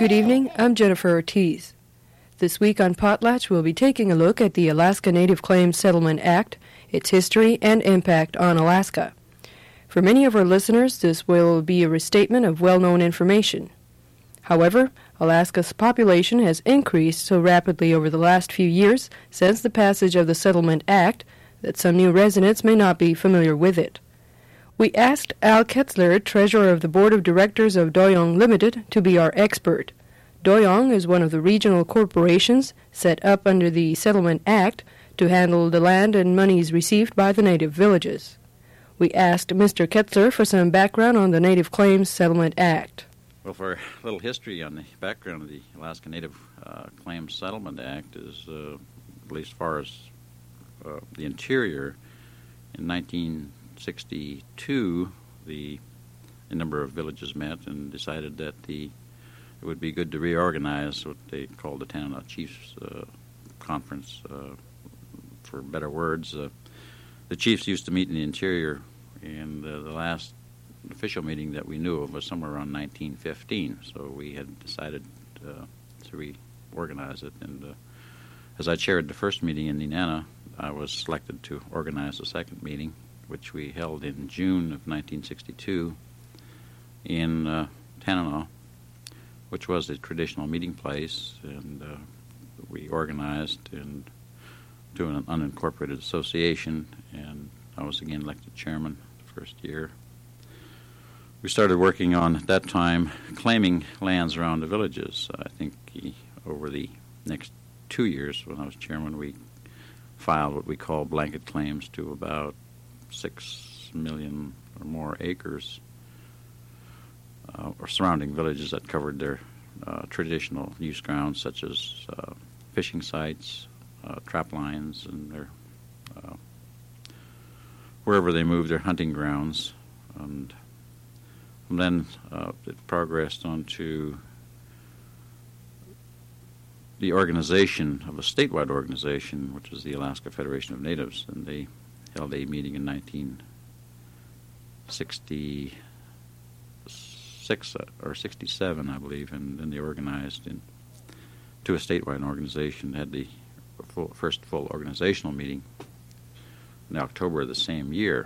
Good evening, I'm Jennifer Ortiz. This week on Potlatch, we'll be taking a look at the Alaska Native Claims Settlement Act, its history and impact on Alaska. For many of our listeners, this will be a restatement of well-known information. However, Alaska's population has increased so rapidly over the last few years since the passage of the Settlement Act that some new residents may not be familiar with it. We asked Al Ketzler, treasurer of the board of directors of Doyong Limited, to be our expert. Doyong is one of the regional corporations set up under the Settlement Act to handle the land and monies received by the native villages. We asked Mr. Ketzler for some background on the Native Claims Settlement Act. Well, for a little history on the background of the Alaska Native Claims Settlement Act is, at least as far as the interior, in 1962, a number of villages met and decided that it would be good to reorganize what they called the Tanana Chiefs Conference. For better words, the chiefs used to meet in the interior, and the last official meeting that we knew of was somewhere around 1915. So we had decided to reorganize it. And as I chaired the first meeting in Nenana, I was selected to organize the second meeting, which we held in June of 1962 in Tanana, which was the traditional meeting place. And we organized to an unincorporated association, and I was again elected chairman the first year. We started working on, at that time, claiming lands around the villages. I think over the next 2 years when I was chairman, we filed what we call blanket claims to about 6 million or more acres or surrounding villages that covered their traditional use grounds, such as fishing sites, trap lines, and their wherever they moved their hunting grounds. And then it progressed on to the organization of a statewide organization, which was the Alaska Federation of Natives, and they held a meeting in 1966 or 67, I believe, and then they organized to a statewide organization. They had the first full organizational meeting in October of the same year.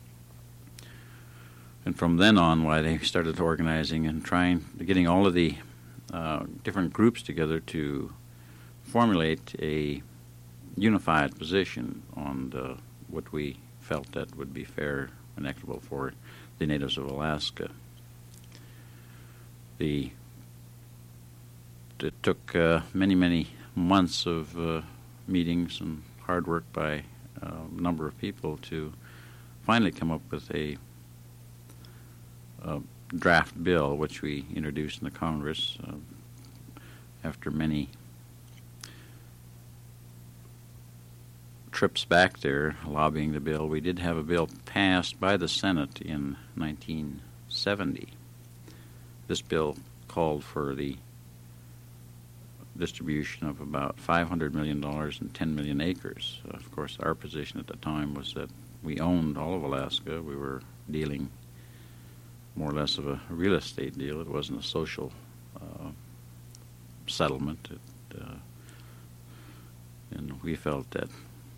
And from then on, why they started organizing and getting all of the different groups together to formulate a unified position on what we felt that would be fair and equitable for the natives of Alaska. It took many, many months of meetings and hard work by a number of people to finally come up with a draft bill, which we introduced in the Congress after many trips back there lobbying the bill. We did have a bill passed by the Senate in 1970. This bill called for the distribution of about $500 million and 10 million acres. Of course, our position at the time was that we owned all of Alaska. We were dealing more or less of a real estate deal. It wasn't a social settlement. And we felt that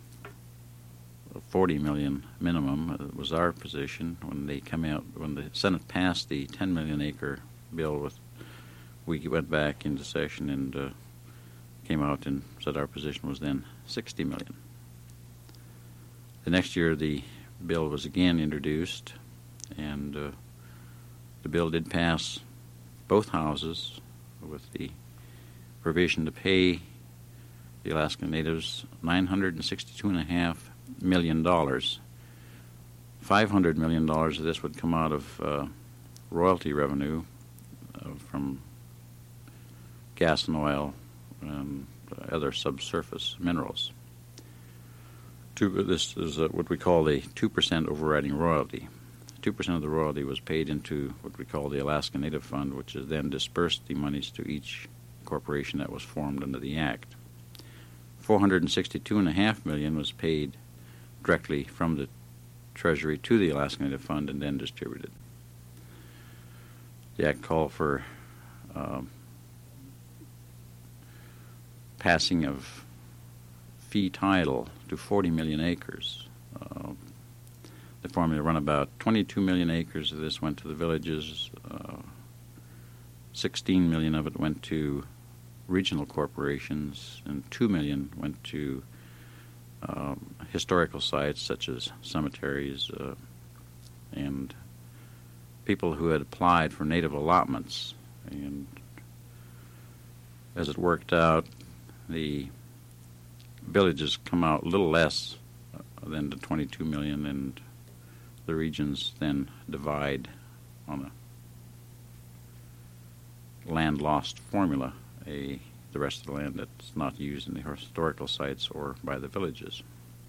$40 million minimum was our position. When the Senate passed the 10 million acre bill, we went back into session and came out and said our position was then 60 million. The next year the bill was again introduced, and the bill did pass both houses with the provision to pay the Alaskan Natives $962.5 million. $500 million of this would come out of royalty revenue from gas and oil and other subsurface minerals. This is what we call the 2% overriding royalty. 2% of the royalty was paid into what we call the Alaska Native Fund, which is then dispersed the monies to each corporation that was formed under the Act. $462.5 million was paid directly from the Treasury to the Alaska Native Fund and then distributed. The Act called for passing of fee title to 40 million acres. The formula run about 22 million acres of this went to the villages. 16 million of it went to regional corporations, and 2 million went to historical sites such as cemeteries and people who had applied for native allotments. And as it worked out, the villages come out a little less than the 22 million, and the regions then divide on a land lost formula, the rest of the land that's not used in the historical sites or by the villages.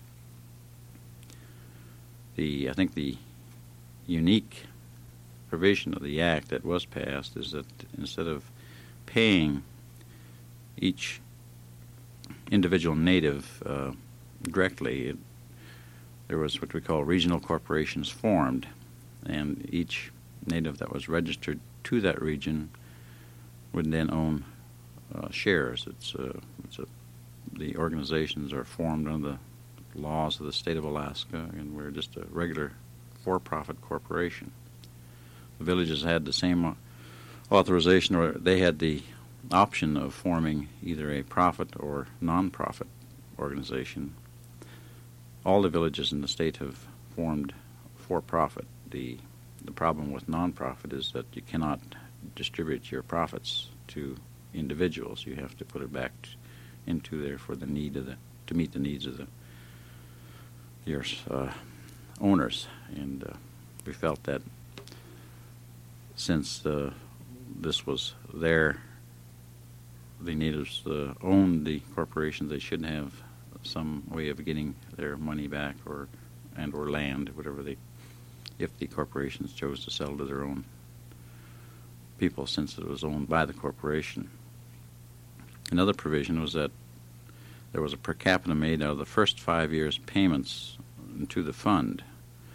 I think the unique provision of the act that was passed is that instead of paying each individual native directly, there was what we call regional corporations formed, and each native that was registered to that region would then own shares. The organizations are formed under the laws of the state of Alaska, and we're just a regular for-profit corporation. The villages had the same authorization, or they had the option of forming either a profit or non-profit organization. All the villages in the state have formed for-profit. The problem with non-profit is that you cannot distribute your profits to individuals. You have to put it back into there for the need of to meet the needs of your owners. And we felt that since this was the natives owned the corporations, they should have some way of getting their money back or land, whatever if the corporations chose to sell to their own people, since it was owned by the corporation. Another provision was that there was a per capita made out of the first 5 years' payments to the fund.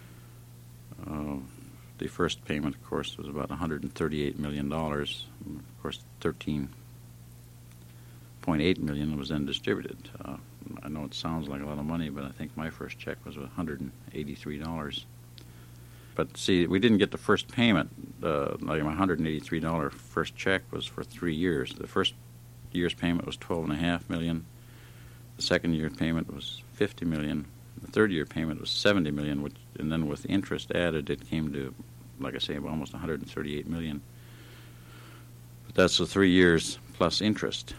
The first payment, of course, was about $138 million. Of course, $13.8 million was then distributed. I know it sounds like a lot of money, but I think my first check was $183. But see, we didn't get the first payment. Like my $183 first check was for 3 years. The first year's payment was $12.5 million. The second year's payment was $50 million. The third year payment was $70 million, and then with the interest added, it came to, like I say, almost $138 million. But that's the 3 years plus interest.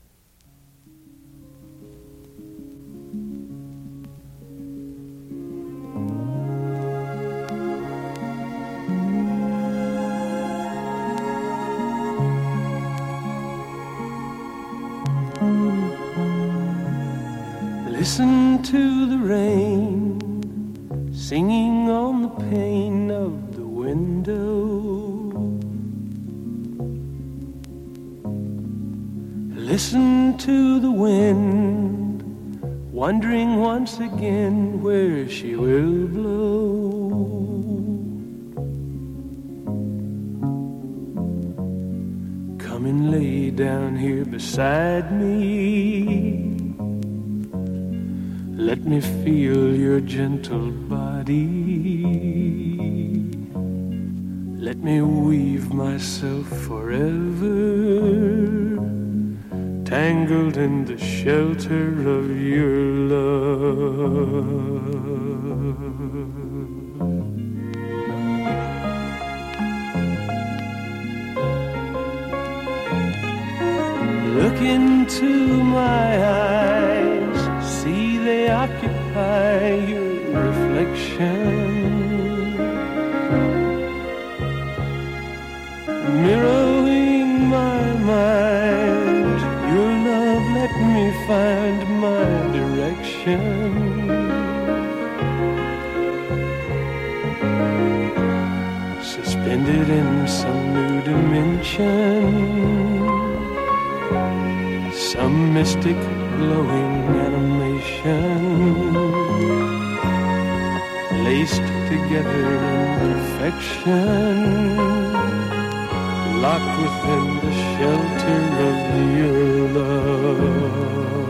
Listen to the rain singing on the pane of the window. Listen to the wind wondering once again where she will blow. Come and lay down here beside me. Let me feel your gentle body. Let me weave myself forever, tangled in the shelter of your love. Look into my eyes, see they occupy your reflection. Mirroring my mind, your love let me find my direction. Suspended in some new dimension, some mystic glowing animation, laced together in perfection, locked within the shelter of your love.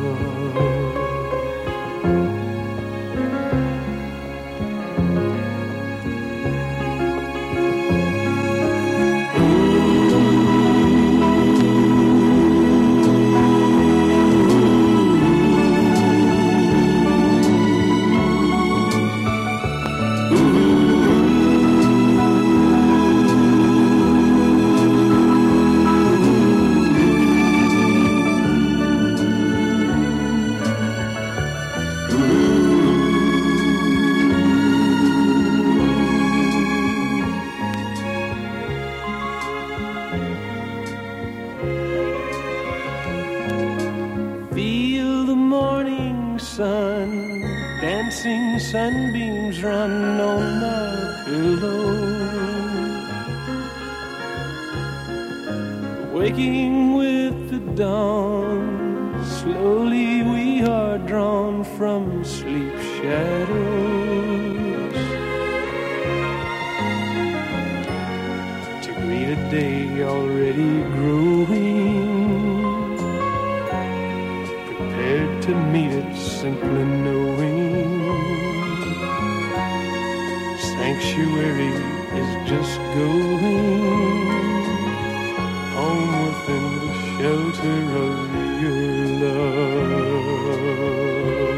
Sunbeams run on my pillow, waking with the dawn. Slowly we are drawn from sleep shadows to greet a day already growing, prepared to meet it, simply knowing sanctuary is just going home within the shelter of your love.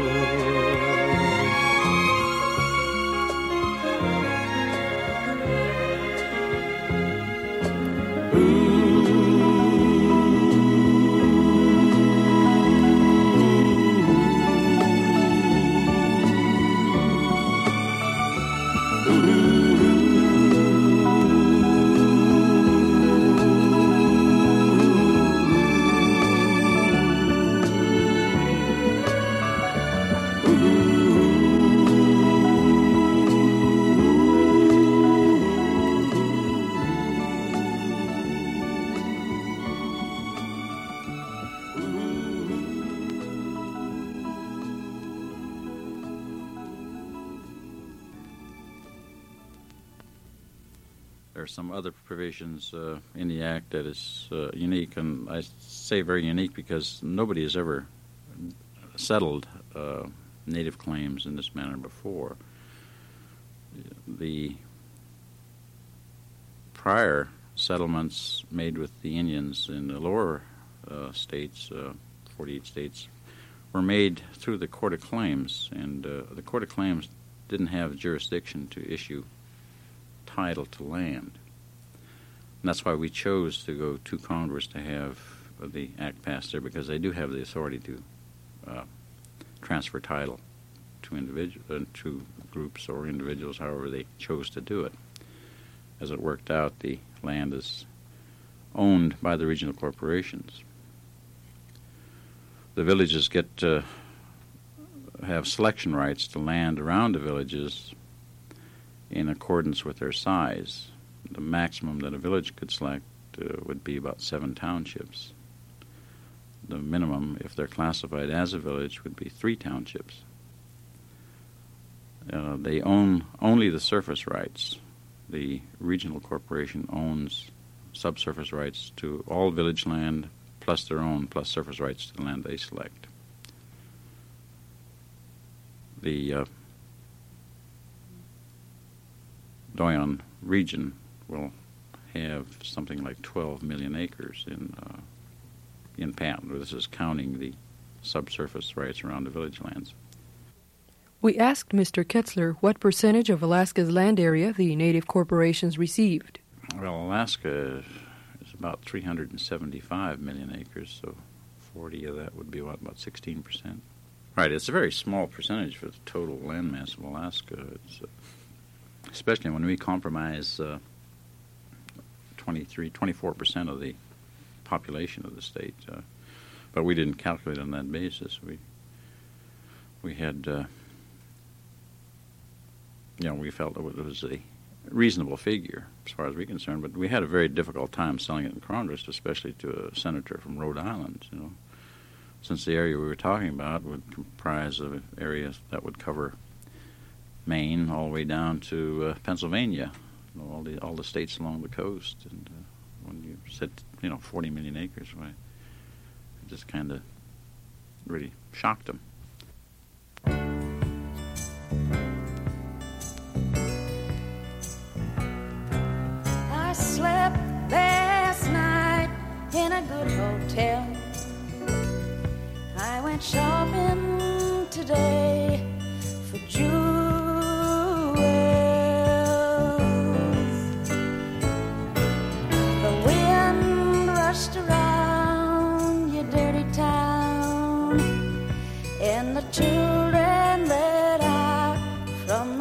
There are some other provisions in the Act that is unique, and I say very unique because nobody has ever settled native claims in this manner before. The prior settlements made with the Indians in the lower states, 48 states, were made through the Court of Claims, and the Court of Claims didn't have jurisdiction to issue title to land. And that's why we chose to go to Congress to have the Act passed there, because they do have the authority to transfer title to to groups or individuals, however they chose to do it. As it worked out, the land is owned by the regional corporations. The villages get to have selection rights to land around the villages in accordance with their size. The maximum that a village could select would be about 7 townships. The minimum, if they're classified as a village, would be 3 townships. They own only the surface rights. The regional corporation owns subsurface rights to all village land, plus their own, plus surface rights to the land they select. The Doyon region will have something like 12 million acres in Patton. This is counting the subsurface rights around the village lands. We asked Mr. Ketzler what percentage of Alaska's land area the native corporations received. Well, Alaska is about 375 million acres, so 40 of that would be about 16%. Right, it's a very small percentage for the total landmass of Alaska. It's especially when we compromise 24% of the population of the state. But we didn't calculate on that basis. We had, we felt it was a reasonable figure as far as we're concerned, but we had a very difficult time selling it in Congress, especially to a senator from Rhode Island, since the area we were talking about would comprise of areas that would cover Maine all the way down to Pennsylvania, all the states along the coast, and when you said 40 million acres, why, it just kind of really shocked them. I slept last night in a good hotel. I went shopping today for jewels. The wind rushed around your dirty town, and the children let out from the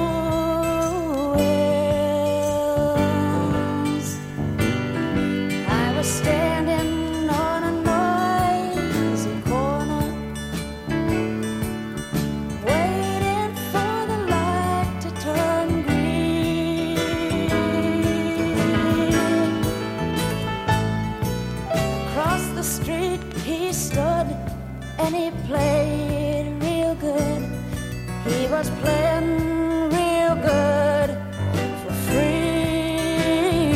schools. I was standing on a noisy corner, waiting for the light to turn green. Across the street he stood and he played real good. He was playing real good for free.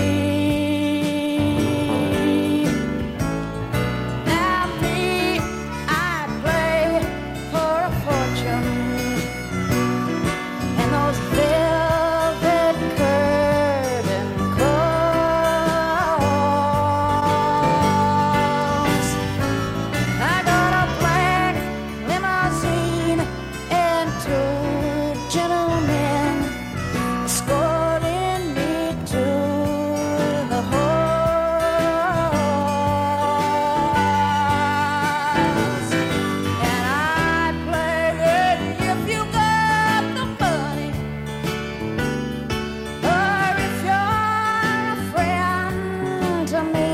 Now me, I play for a fortune, and those velvet curtain calls. I got a black limousine and two gentlemen escorting me to the halls. And I play it if you got the money, or if you're a friend to me.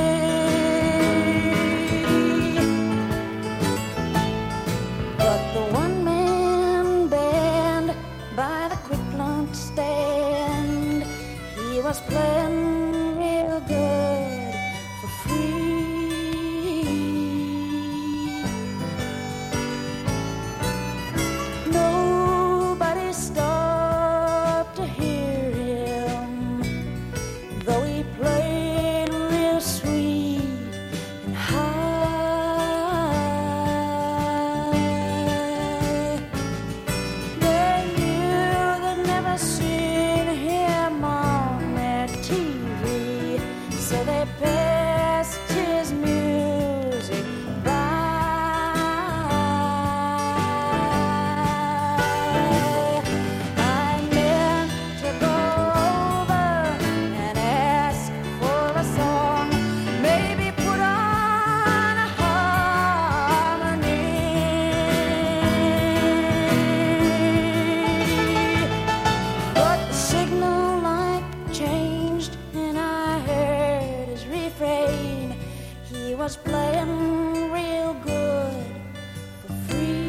But the one-man band by the quick lunch stand, he was playing real good for free. Nobody stopped to hear him, though he played real sweet and high. They knew they'd never seen him on their TV, so they passed his music by. I meant to go over and ask for a song, maybe put on a harmony. But the signal light changed and I heard his refrain. He was playing real good for free.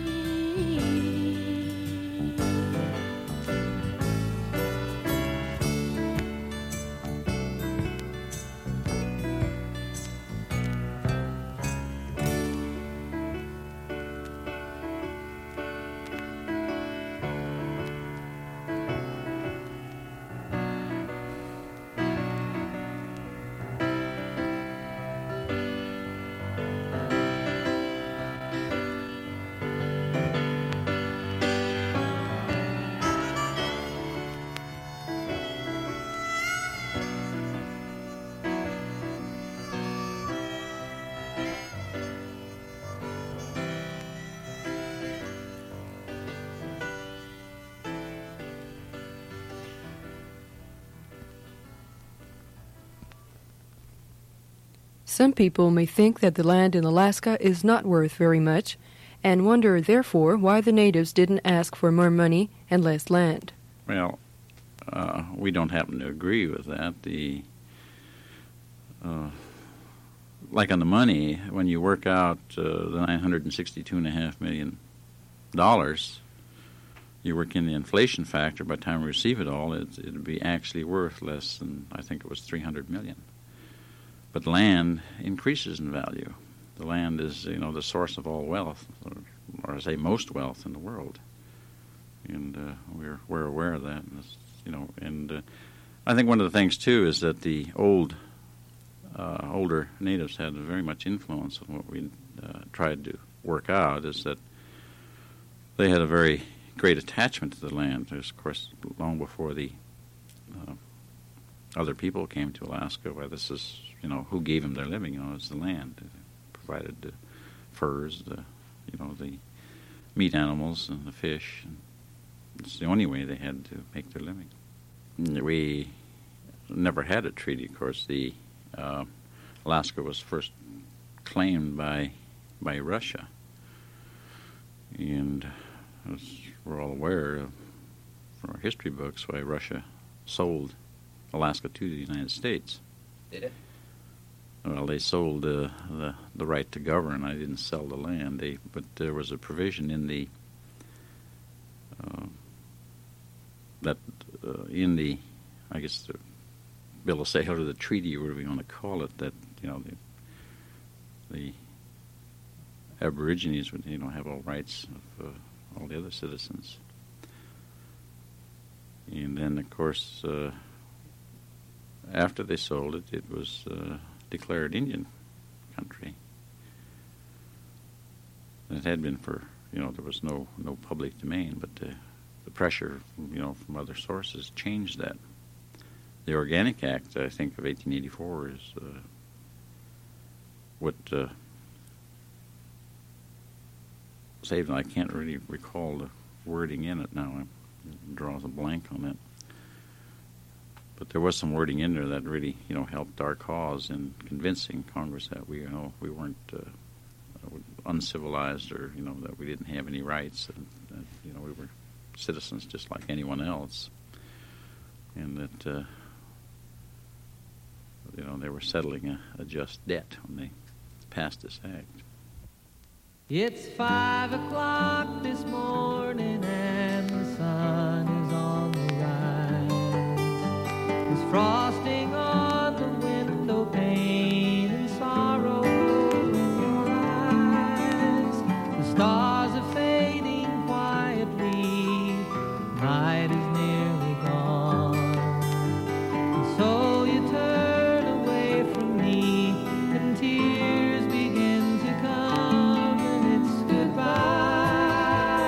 Some people may think that the land in Alaska is not worth very much, and wonder, therefore, why the natives didn't ask for more money and less land. Well, we don't happen to agree with that. Like on the money, when you work out the $962.5 million, you work in the inflation factor. By the time we receive it all, it'd be actually worth less than, I think it was $300 million. But land increases in value. The land is, the source of all wealth, or I say most wealth in the world, and we're aware of that. And I think one of the things too is that the old older natives had very much influence on what we tried to work out is that they had a very great attachment to the land. There's, of course, long before the other people came to Alaska, where this is, who gave them their living, it's the land. It provided the furs, the meat animals and the fish. And it's the only way they had to make their living. We never had a treaty, of course. The Alaska was first claimed by Russia, and as we're all aware from our history books, why Russia sold Alaska to the United States. Did it? Well, they sold the right to govern. I didn't sell the land. But there was a provision in the I guess the Bill of Sale or the treaty, or whatever you want to call it, that the Aborigines would have all rights of all the other citizens. And then, of course, after they sold it, it was declared Indian country. And it had been for, there was no public domain, but the pressure, from other sources changed that. The Organic Act, I think, of 1884 is what saved it. I can't really recall the wording in it now. It draws a blank on it. But there was some wording in there that really, helped our cause in convincing Congress that we weren't uncivilized, or that we didn't have any rights, and that, we were citizens just like anyone else, and that they were settling a just debt when they passed this act. It's 5 o'clock this morning and the sun is on the rise. There's frosting on the window pane and sorrow in your eyes. The stars are fading quietly, night is nearly gone. And so you turn away from me and tears begin to come, and it's goodbye.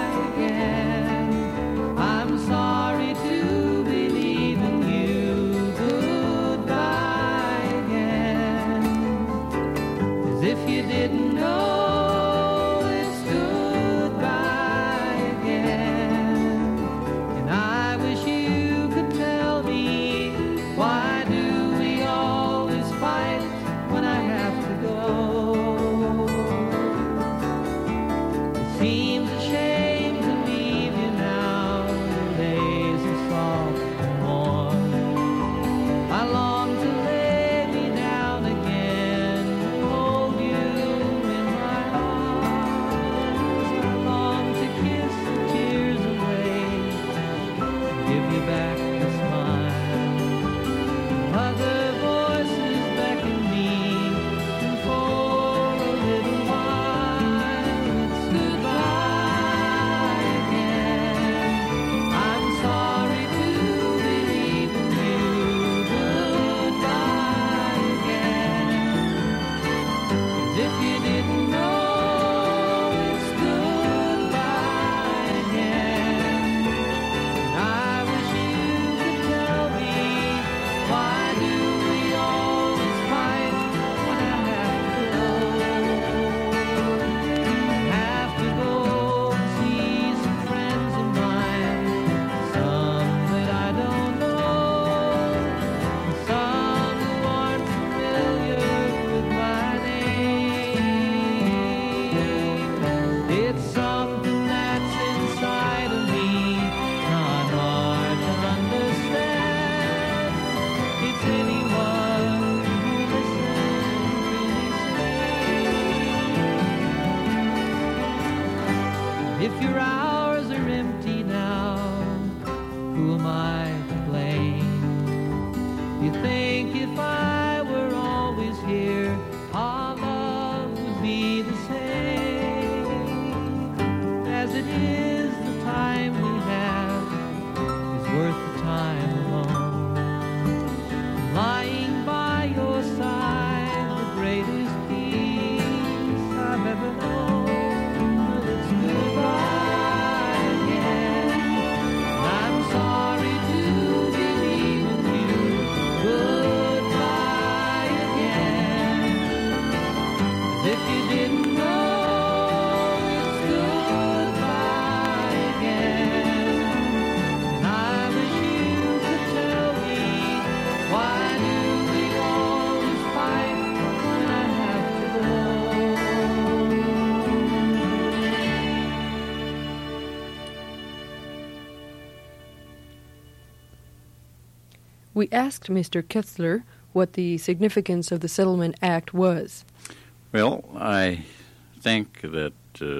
We asked Mr. Ketzler what the significance of the Settlement Act was. Well, I think that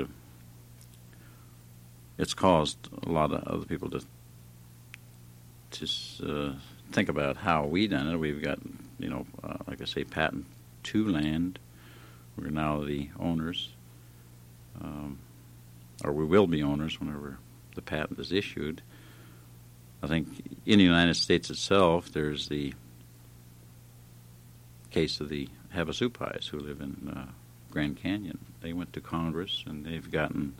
it's caused a lot of other people to think about how we done it. We've got, like I say, patent to land. We're now the owners, or we will be owners whenever the patent is issued. I think in the United States itself, there's the case of the Havasupais who live in Grand Canyon. They went to Congress and they've gotten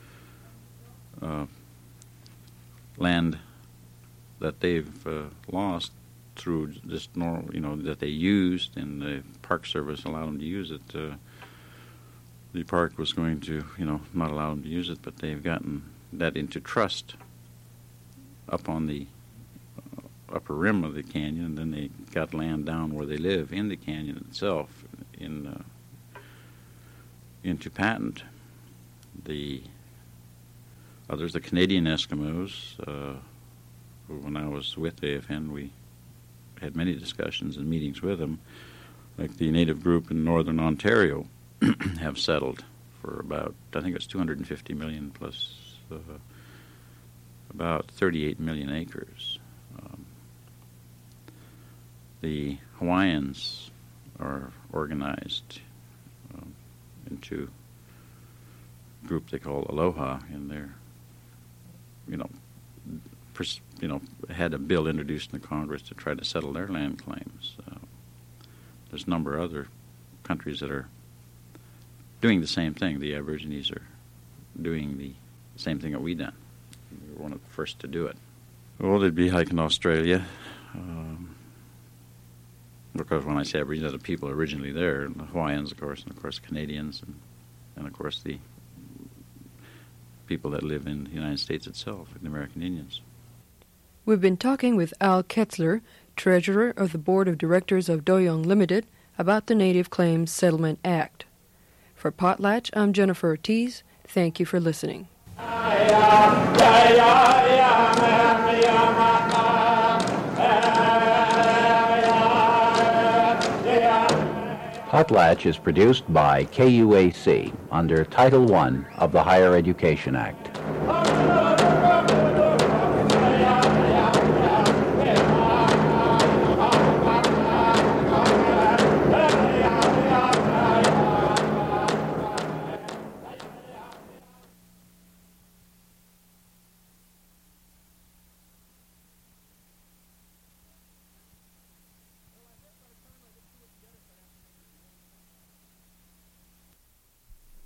land that they've lost through just normal, that they used, and the Park Service allowed them to use it. The park was going to, not allow them to use it, but they've gotten that into trust up on the upper rim of the canyon, and then they got land down where they live in the canyon itself into patent. The others, the Canadian Eskimos, who, when I was with AFN, we had many discussions and meetings with them, like the native group in northern Ontario have settled for about, I think it's 250 million plus about 38 million acres. The Hawaiians are organized into a group they call Aloha, and they're, had a bill introduced in the Congress to try to settle their land claims. There's a number of other countries that are doing the same thing. The Aborigines are doing the same thing that we done. We were one of the first to do it. Well, they'd be like in Australia. Because when I say Aborigines, the people originally there, the Hawaiians, of course, and of course Canadians, and of course the people that live in the United States itself, the American Indians. We've been talking with Al Ketzler, Treasurer of the Board of Directors of Doyong Limited, about the Native Claims Settlement Act. For Potlatch, I'm Jennifer Ortiz. Thank you for listening. Potlatch is produced by KUAC under Title I of the Higher Education Act.